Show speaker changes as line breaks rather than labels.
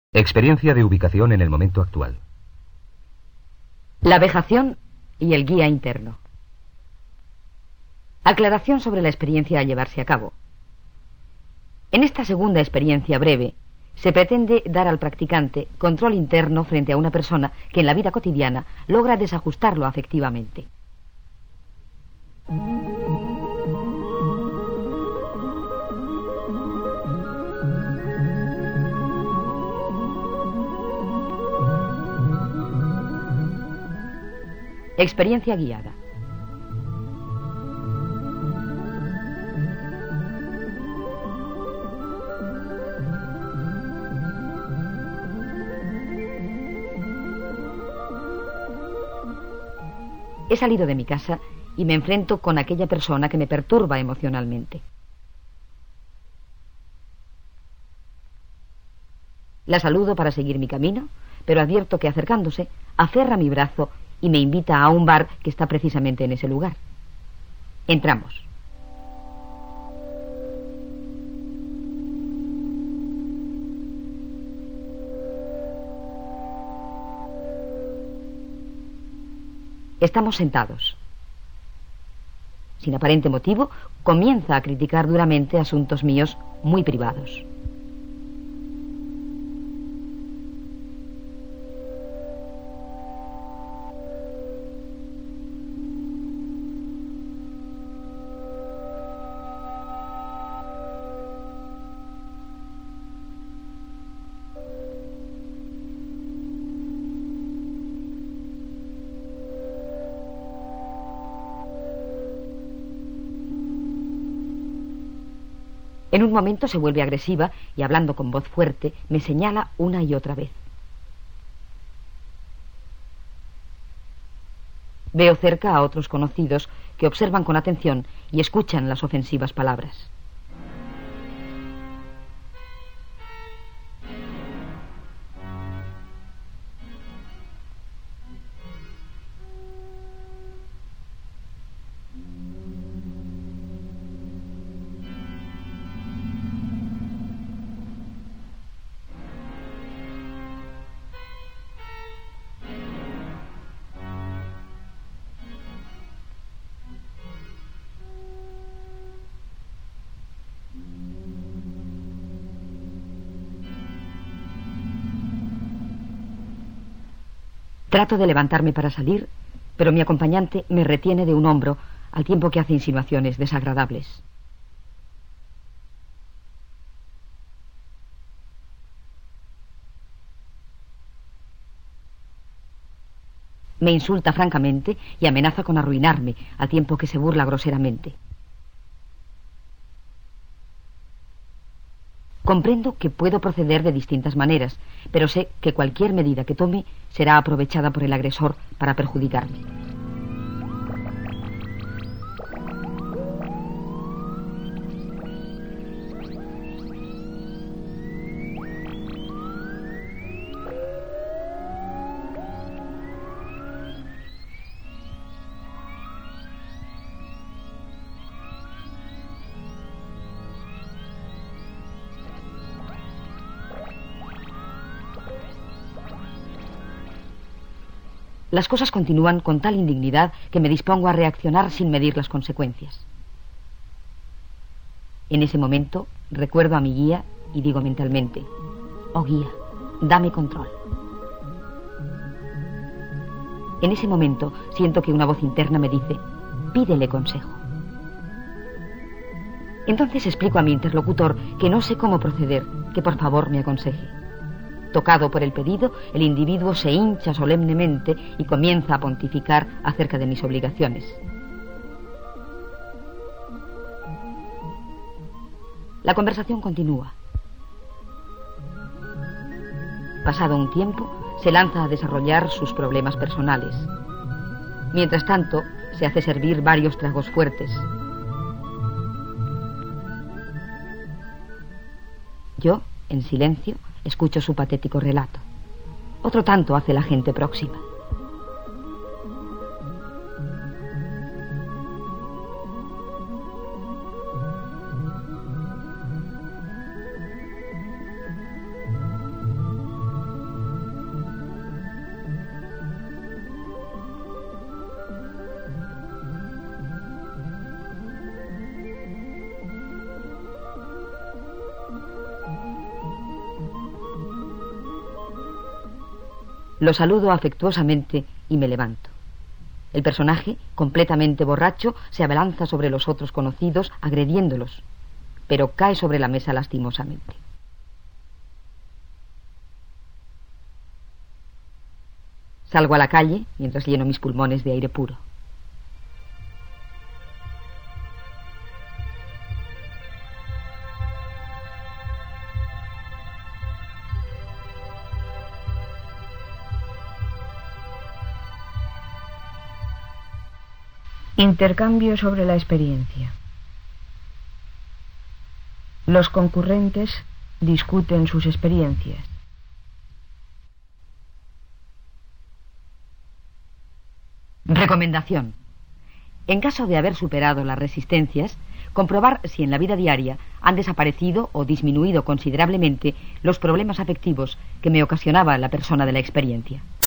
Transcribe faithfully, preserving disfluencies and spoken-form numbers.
Experiencia de ubicación en el momento actual.
La vejación y el guía interno. Aclaración sobre la experiencia a llevarse a cabo. En esta segunda experiencia breve, se pretende dar al practicante control interno frente a una persona que en la vida cotidiana logra desajustarlo afectivamente. Experiencia guiada. He salido de mi casa y me enfrento con aquella persona que me perturba emocionalmente. La saludo para seguir mi camino, pero advierto que acercándose, aferra mi brazo y me invita a un bar que está precisamente en ese lugar. Entramos. Estamos sentados. Sin aparente motivo, comienza a criticar duramente asuntos míos muy privados. En un momento se vuelve agresiva y, hablando con voz fuerte, me señala una y otra vez. Veo cerca a otros conocidos que observan con atención y escuchan las ofensivas palabras. Trato de levantarme para salir, pero mi acompañante me retiene de un hombro al tiempo que hace insinuaciones desagradables. Me insulta francamente y amenaza con arruinarme, al tiempo que se burla groseramente. Comprendo que puedo proceder de distintas maneras, pero sé que cualquier medida que tome será aprovechada por el agresor para perjudicarme. Las cosas continúan con tal indignidad que me dispongo a reaccionar sin medir las consecuencias. En ese momento recuerdo a mi guía y digo mentalmente: «Oh guía, dame control». En ese momento siento que una voz interna me dice: «Pídele consejo». Entonces explico a mi interlocutor que no sé cómo proceder, que por favor me aconseje. Tocado por el pedido, el individuo se hincha solemnemente y comienza a pontificar acerca de mis obligaciones. La conversación continúa. Pasado un tiempo, se lanza a desarrollar sus problemas personales. Mientras tanto, se hace servir varios tragos fuertes. Yo, en silencio, escucho su patético relato. Otro tanto hace la gente próxima. Lo saludo afectuosamente y me levanto. El personaje, completamente borracho, se abalanza sobre los otros conocidos, agrediéndolos, pero cae sobre la mesa lastimosamente. Salgo a la calle mientras lleno mis pulmones de aire puro.
Intercambio sobre la experiencia. Los concurrentes discuten sus experiencias.
Recomendación. En caso de haber superado las resistencias, comprobar si en la vida diaria han desaparecido o disminuido considerablemente los problemas afectivos que me ocasionaba la persona de la experiencia.